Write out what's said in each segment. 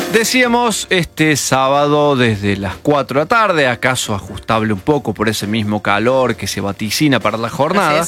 Decíamos este sábado desde las 4 de la tarde, acaso ajustable un poco por ese mismo calor que se vaticina para la jornada.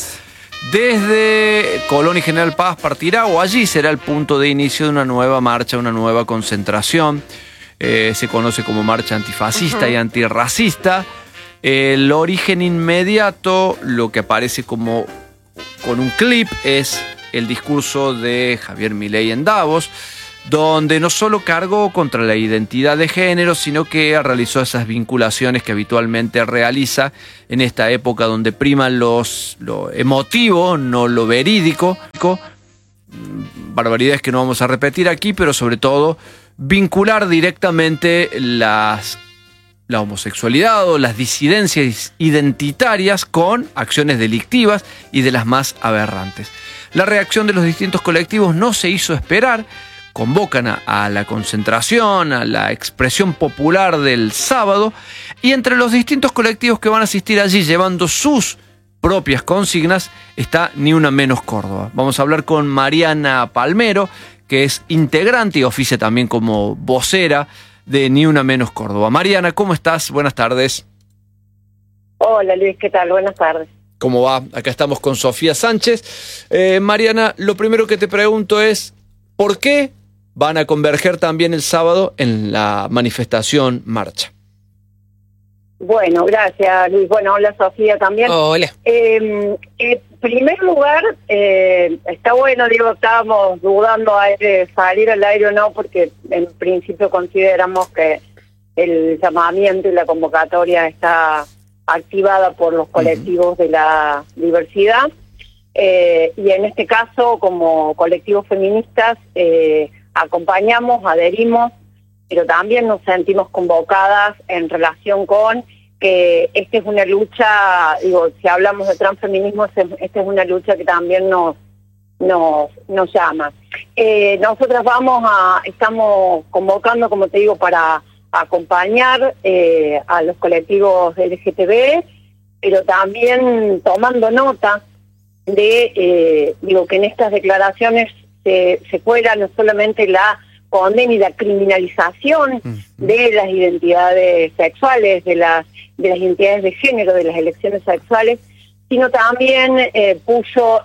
Desde Colón y General Paz partirá, o allí será el punto de inicio de una nueva marcha, una nueva concentración. Se conoce como marcha antifascista y antirracista. El origen inmediato, lo que aparece como con un clip, es el discurso de Javier Milei en Davos, donde no solo cargó contra la identidad de género, sino que realizó esas vinculaciones que habitualmente realiza en esta época donde prima lo emotivo, no lo verídico. Barbaridades que no vamos a repetir aquí, pero sobre todo vincular directamente la homosexualidad o las disidencias identitarias con acciones delictivas y de las más aberrantes. La reacción de los distintos colectivos no se hizo esperar. Convocan a la concentración, a la expresión popular del sábado, y entre los distintos colectivos que van a asistir allí llevando sus propias consignas está Ni Una Menos Córdoba. Vamos a hablar con Mariana Palmero, que es integrante y oficia también como vocera de Ni Una Menos Córdoba. Mariana, ¿cómo estás? Buenas tardes. Hola Luis, ¿qué tal? Buenas tardes. ¿Cómo va? Acá estamos con Sofía Sánchez. Mariana, lo primero que te pregunto es, ¿por qué van a converger también el sábado en la manifestación marcha? Bueno, gracias Luis. Bueno, hola Sofía también. Hola. En primer lugar, está bueno, digo, estábamos dudando de salir al aire o no, porque en principio consideramos que el llamamiento y la convocatoria está activada por los colectivos de la diversidad, y en este caso, como colectivos feministas, acompañamos, adherimos, pero también nos sentimos convocadas en relación con que esta es una lucha, digo, si hablamos de transfeminismo, esta es una lucha que también nos llama. Nosotras estamos convocando, como te digo, para acompañar a los colectivos LGTB, pero también tomando nota de, digo, que en estas declaraciones se cuela no solamente la condena y la criminalización de las identidades sexuales, de las identidades de género, de las elecciones sexuales, sino también puso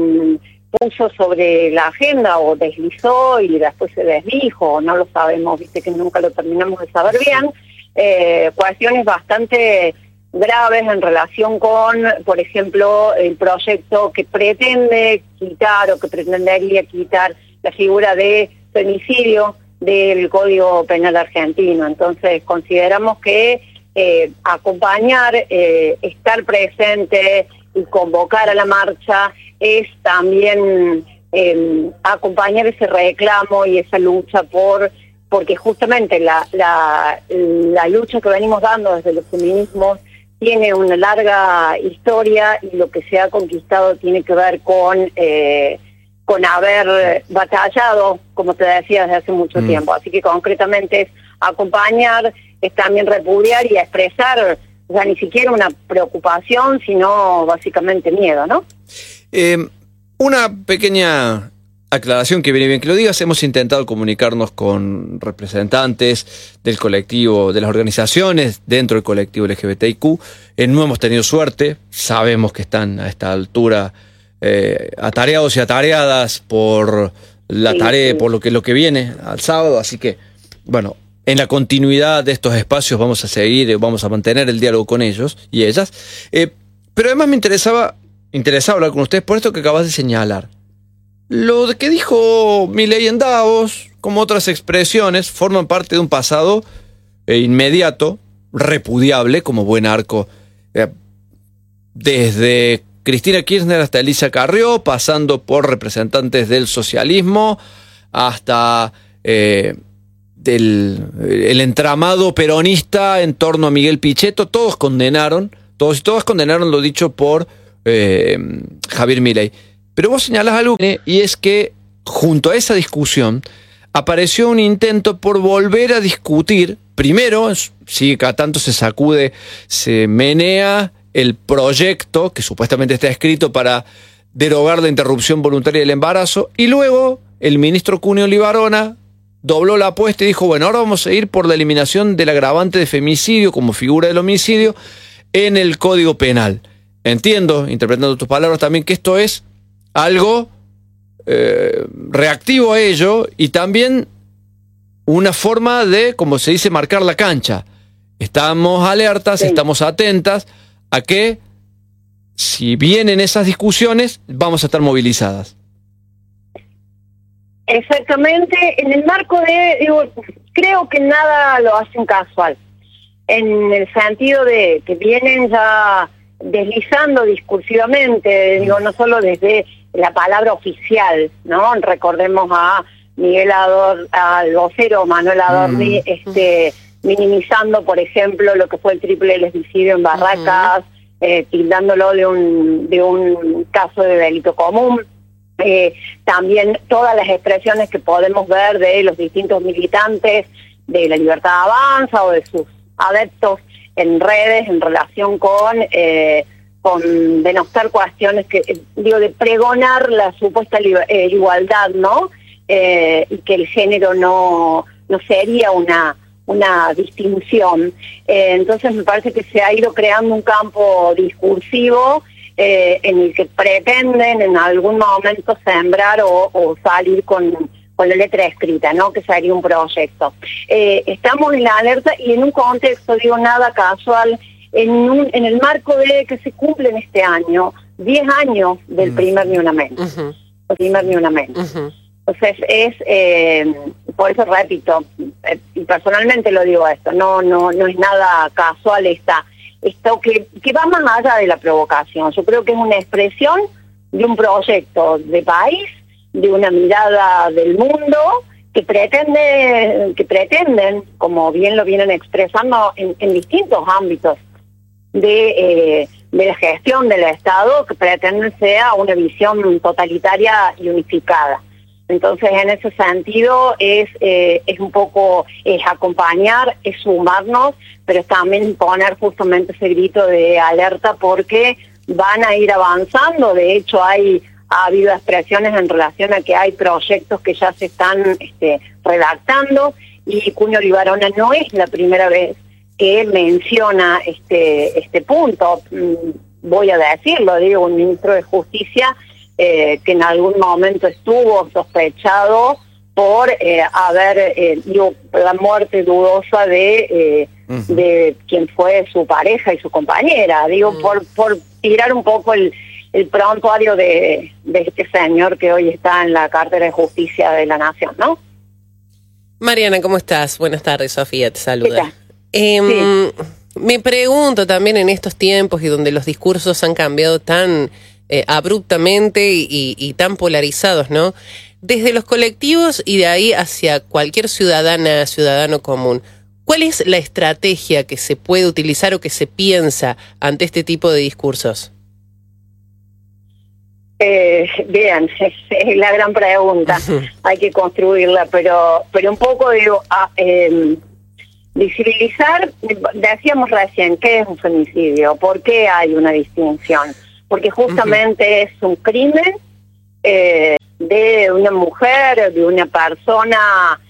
sobre la agenda, o deslizó y después se desdijo, no lo sabemos, viste que nunca lo terminamos de saber bien, cuestiones bastante graves en relación con, por ejemplo, el proyecto que pretende quitar o que pretendería quitar la figura de femicidio del Código Penal argentino. Entonces consideramos que acompañar, estar presente y convocar a la marcha es también acompañar ese reclamo y esa lucha porque justamente la lucha que venimos dando desde los feminismos tiene una larga historia, y lo que se ha conquistado tiene que ver con haber batallado, como te decía, desde hace mucho tiempo. Así que concretamente es acompañar, es también repudiar y expresar, o sea, ni siquiera una preocupación, sino básicamente miedo, ¿no? Una pequeña aclaración que viene bien que lo digas. Hemos intentado comunicarnos con representantes del colectivo, de las organizaciones dentro del colectivo LGBTIQ. No hemos tenido suerte. Sabemos que están a esta altura atareados y atareadas por la tarea, por lo que viene al sábado. Así que, bueno, en la continuidad de estos espacios vamos a seguir, vamos a mantener el diálogo con ellos y ellas. Pero además me interesaba hablar con ustedes por esto que acabas de señalar. Lo de que dijo Milei en Davos, como otras expresiones, forman parte de un pasado inmediato, repudiable, como buen arco, desde Cristina Kirchner hasta Elisa Carrió, pasando por representantes del socialismo, hasta el entramado peronista en torno a Miguel Pichetto. Todos y todas condenaron lo dicho por Javier Milei. Pero vos señalás algo, y es que junto a esa discusión apareció un intento por volver a discutir. Primero, sí, cada tanto se menea el proyecto que supuestamente está escrito para derogar la interrupción voluntaria del embarazo, y luego el ministro Cuneo Libarona dobló la apuesta y dijo, bueno, ahora vamos a ir por la eliminación del agravante de femicidio como figura del homicidio en el Código Penal. Entiendo, interpretando tus palabras también, que esto es algo reactivo a ello y también una forma de, como se dice, marcar la cancha. Estamos alertas, estamos atentas a que si vienen esas discusiones, vamos a estar movilizadas. Exactamente, en el marco de, creo que nada lo hacen casual, en el sentido de que vienen ya deslizando discursivamente, no solo desde la palabra oficial, ¿no? Recordemos a Miguel al vocero Manuel Adorni, minimizando, por ejemplo, lo que fue el triple lesbicidio en Barracas, tildándolo de un caso de delito común. También todas las expresiones que podemos ver de los distintos militantes de La Libertad Avanza o de sus adeptos en redes en relación con denostar cuestiones de pregonar la supuesta igualdad, ¿no? Y que el género no sería una distinción. Entonces me parece que se ha ido creando un campo discursivo en el que pretenden en algún momento sembrar o salir con la letra escrita, ¿no? Que sería un proyecto. Estamos en la alerta y en un contexto, nada casual, en el marco de que se cumplen este año 10 años del primer Ni Una Menos. El primer Ni Una Menos. Entonces por eso repito, y personalmente lo digo esto, no es nada casual esto que va más allá de la provocación. Yo creo que es una expresión de un proyecto de país, de una mirada del mundo que pretenden, como bien lo vienen expresando en distintos ámbitos de la gestión del Estado, que pretenden sea una visión totalitaria y unificada. Entonces, en ese sentido, es un poco acompañar, es sumarnos, pero también poner justamente ese grito de alerta porque van a ir avanzando. De hecho, ha habido expresiones en relación a que hay proyectos que ya se están redactando y Cuño Libarona no es la primera vez que menciona este punto. Voy a decirlo, un ministro de Justicia que en algún momento estuvo sospechado por haber la muerte dudosa de quien fue su pareja y su compañera, por tirar un poco el prontuario de este señor que hoy está en la cartera de Justicia de la Nación, ¿no? Mariana, ¿cómo estás? Buenas tardes, Sofía, te saluda. Sí. Me pregunto también en estos tiempos y donde los discursos han cambiado tan abruptamente y tan polarizados, ¿no? Desde los colectivos y de ahí hacia cualquier ciudadano común, ¿cuál es la estrategia que se puede utilizar o que se piensa ante este tipo de discursos? Bien, es la gran pregunta. Hay que construirla, pero un poco visibilizar. Decíamos recién, ¿qué es un femicidio? ¿Por qué hay una distinción? Porque justamente es un crimen de una mujer, de una persona,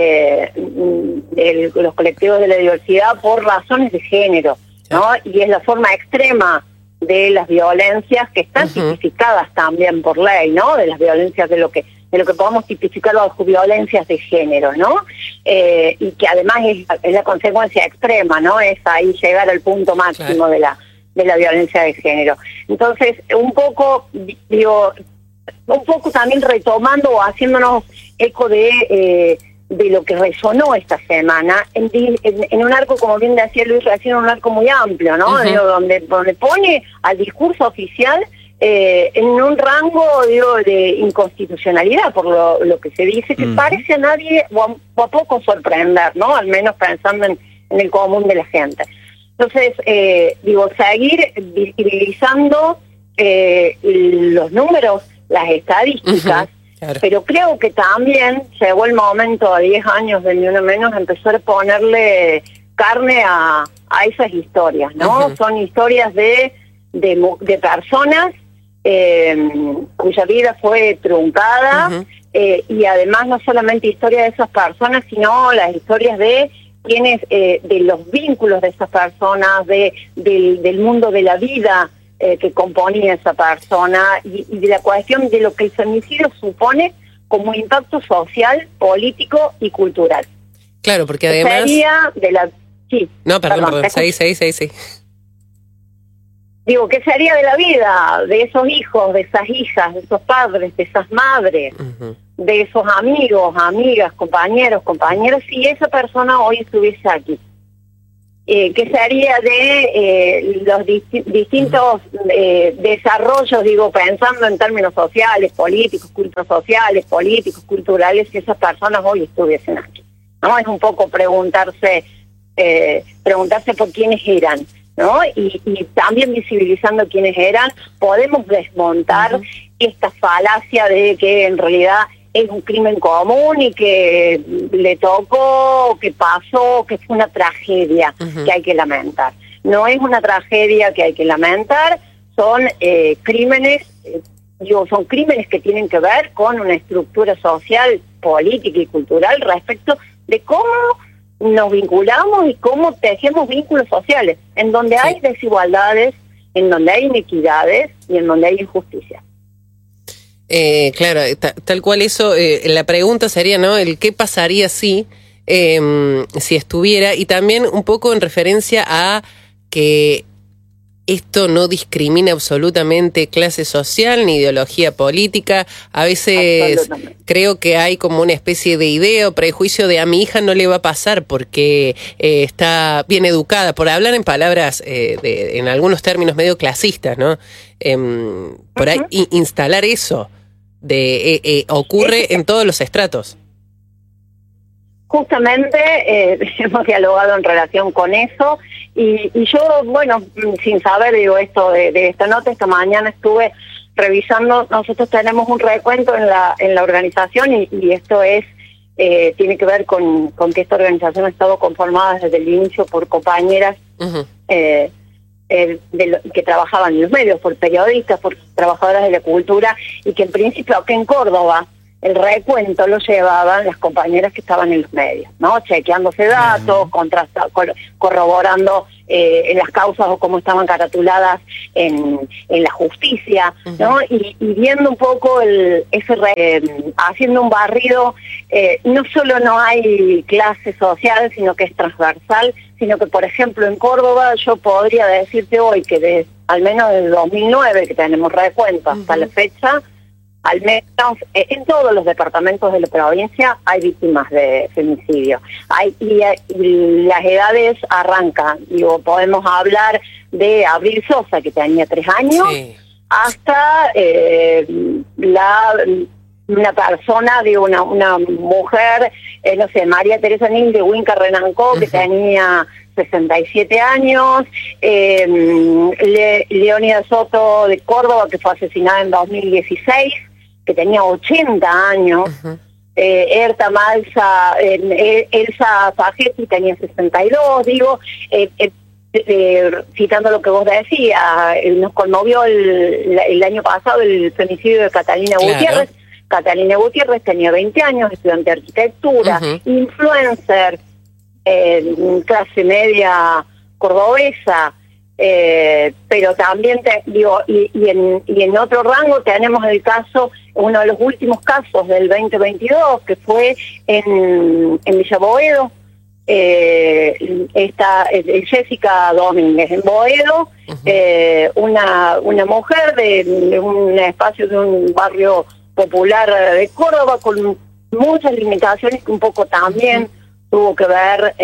de los colectivos de la diversidad por razones de género, ¿no? Y es la forma extrema de las violencias que están tipificadas también por ley, ¿no? De las violencias de lo que podemos tipificar bajo violencias de género, ¿no? Y que además es la consecuencia extrema, ¿no? Es ahí llegar al punto máximo de la violencia de género. Entonces, un poco también retomando o haciéndonos eco de lo que resonó esta semana, en un arco, como bien decía Luis recién, un arco muy amplio, ¿no? Donde pone al discurso oficial en un rango, de inconstitucionalidad, por lo que se dice, que parece a nadie o a poco sorprender, ¿no? Al menos pensando en el común de la gente. Entonces, seguir visibilizando los números, las estadísticas, claro. Pero creo que también llegó el momento, a 10 años de Ni Una Menos, empezar a ponerle carne a esas historias, ¿no? Son historias de personas cuya vida fue truncada, y además no solamente historia de esas personas, sino las historias de quienes, de los vínculos de esas personas, del mundo de la vida que componía esa persona y de la cuestión de lo que el femicidio supone como impacto social, político y cultural. Claro, porque además... Sería de la... Sí, no, perdón, sí. Digo, ¿qué sería de la vida de esos hijos, de esas hijas, de esos padres, de esas madres, de esos amigos, amigas, compañeros, compañeras, si esa persona hoy estuviese aquí? ¿Qué sería de los distintos desarrollos, digo, pensando en términos sociales, políticos, culturales, si esas personas hoy estuviesen aquí? ¿No? Es un poco preguntarse por quiénes eran, ¿no? Y también visibilizando quiénes eran, podemos desmontar esta falacia de que en realidad es un crimen común y que le tocó, que pasó, que fue una tragedia que hay que lamentar. No es una tragedia que hay que lamentar, son crímenes, son crímenes que tienen que ver con una estructura social, política y cultural respecto de cómo nos vinculamos y cómo tejemos vínculos sociales, en donde hay desigualdades, en donde hay inequidades y en donde hay injusticia. Claro, tal cual eso, la pregunta sería, ¿no? El qué pasaría si estuviera, y también un poco en referencia a que esto no discrimina absolutamente clase social ni ideología política. A veces creo que hay como una especie de idea o prejuicio de a mi hija no le va a pasar porque está bien educada, por hablar en palabras, en algunos términos medio clasistas, ¿no? Por ahí instalar eso ocurre en todos los estratos. Justamente hemos dialogado en relación con eso y yo, bueno, sin saber, digo, esto de esta nota, esta mañana estuve revisando, nosotros tenemos un recuento en la organización y esto tiene que ver con que esta organización ha estado conformada desde el inicio por compañeras que trabajaban en los medios, por periodistas, por trabajadoras de la cultura, y que en principio aquí en Córdoba el recuento lo llevaban las compañeras que estaban en los medios, ¿no? Chequeándose datos, corroborando en las causas o cómo estaban caratuladas en la justicia, ¿no? Y viendo un poco haciendo un barrido, no solo no hay clase social, sino que es transversal, sino que, por ejemplo, en Córdoba yo podría decirte hoy que al menos desde 2009, que tenemos recuento hasta la fecha, al menos en todos los departamentos de la provincia hay víctimas de femicidio. Y las edades arrancan. Digo, podemos hablar de Abril Sosa, que tenía 3 años, hasta una persona, digo, una mujer, no sé, María Teresa Nin de Huinca Renancó, que tenía 67 años, Leónida Soto de Córdoba, que fue asesinada en 2016, que tenía 80 años, Erta Malsa, Elsa Fagetti tenía 62, digo, citando lo que vos decías, nos conmovió el año pasado el femicidio de Catalina Gutiérrez. Catalina Gutiérrez tenía 20 años, estudiante de arquitectura, influencer, clase media cordobesa, pero también y en otro rango tenemos el caso, uno de los últimos casos del 2022, que fue en Villa Boedo, Jessica Domínguez en Boedo, una mujer de un espacio de un barrio popular de Córdoba con muchas limitaciones que un poco también tuvo que ver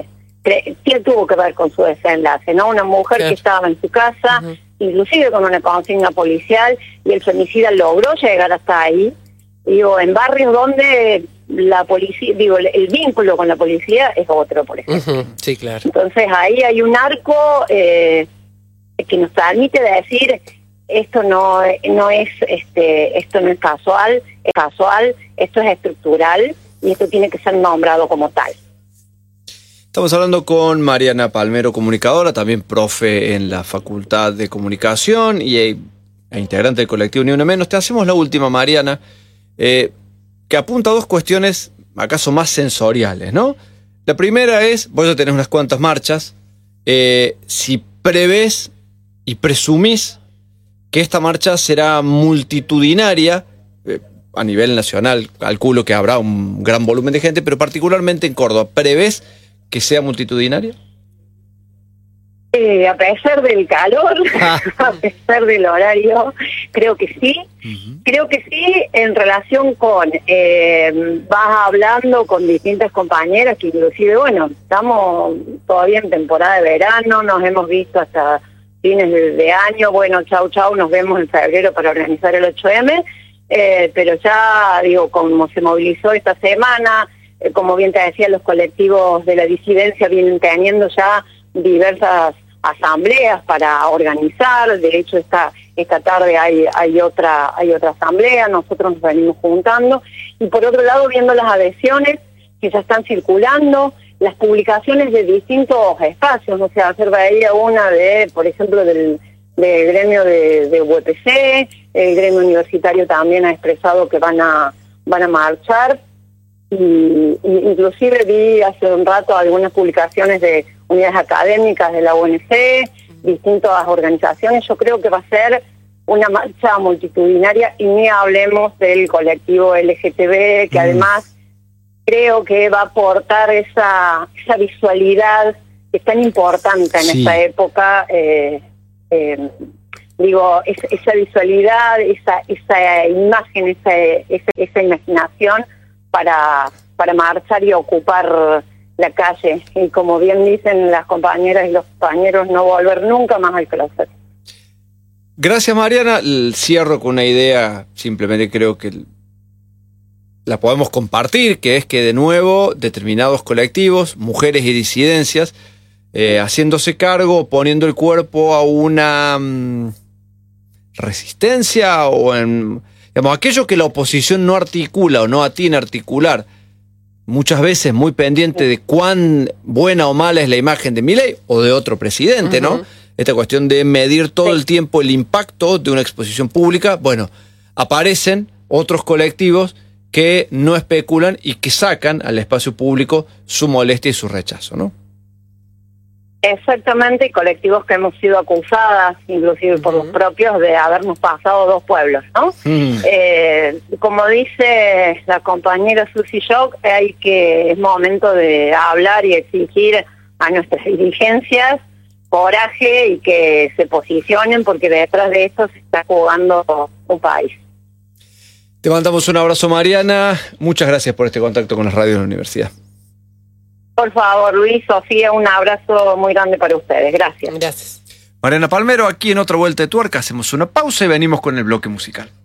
con su desenlace, ¿no? Una mujer que estaba en su casa, inclusive con una consigna policial, y el femicida logró llegar hasta ahí, digo, en barrios donde la policía, digo, el vínculo con la policía es otro, por ejemplo. Sí, claro. Entonces ahí hay un arco que nos permite decir esto no es casual, esto es estructural y esto tiene que ser nombrado como tal. Estamos hablando con Mariana Palmero, comunicadora, también profe en la Facultad de Comunicación e integrante del colectivo Ni Una Menos. Te hacemos la última, Mariana. ¿Qué que apunta a dos cuestiones, acaso más sensoriales, ¿no? La primera es, vos ya tenés unas cuantas marchas, si prevés y presumís que esta marcha será multitudinaria, a nivel nacional, calculo que habrá un gran volumen de gente, pero particularmente en Córdoba, ¿prevés que sea multitudinaria? A pesar del calor, a pesar del horario, creo que sí. Creo que sí, en relación con, vas hablando con distintas compañeras que inclusive, bueno, estamos todavía en temporada de verano, nos hemos visto hasta fines de año, bueno, chau, nos vemos en febrero para organizar el 8M, pero ya, digo, como se movilizó esta semana, como bien te decía, los colectivos de la disidencia vienen teniendo ya diversas asambleas para organizar. De hecho esta tarde hay otra asamblea, nosotros nos venimos juntando, y por otro lado viendo las adhesiones que ya están circulando, las publicaciones de distintos espacios, o sea, ayer veía una de, por ejemplo, del gremio de UPC, el gremio universitario también ha expresado que van a marchar, y inclusive vi hace un rato algunas publicaciones de unidades académicas de la UNC, distintas organizaciones. Yo creo que va a ser una marcha multitudinaria, y ni hablemos del colectivo LGTB, que además creo que va a aportar esa visualidad que es tan importante en esta época, digo, esa visualidad, esa imagen, esa imaginación para marchar y ocupar la calle, y como bien dicen las compañeras y los compañeros, no volver nunca más al closet. Gracias, Mariana. Cierro con una idea, simplemente creo que la podemos compartir, que es que de nuevo determinados colectivos, mujeres y disidencias, haciéndose cargo, poniendo el cuerpo a una resistencia o en, digamos, aquello que la oposición no articula o no atiene a articular, muchas veces muy pendiente de cuán buena o mala es la imagen de Milei o de otro presidente, ¿no? Esta cuestión de medir todo el tiempo el impacto de una exposición pública. Bueno, aparecen otros colectivos que no especulan y que sacan al espacio público su molestia y su rechazo, ¿no? Exactamente, y colectivos que hemos sido acusadas, inclusive por los propios, de habernos pasado dos pueblos, ¿no? Como dice la compañera Susi Shock, es momento de hablar y exigir a nuestras dirigencias coraje y que se posicionen, porque detrás de esto se está jugando un país. Te mandamos un abrazo, Mariana. Muchas gracias por este contacto con las radios de la universidad. Por favor, Luis, Sofía, un abrazo muy grande para ustedes. Gracias. Gracias. Mariana Palmero, aquí en Otra Vuelta de Tuerca. Hacemos una pausa y venimos con el bloque musical.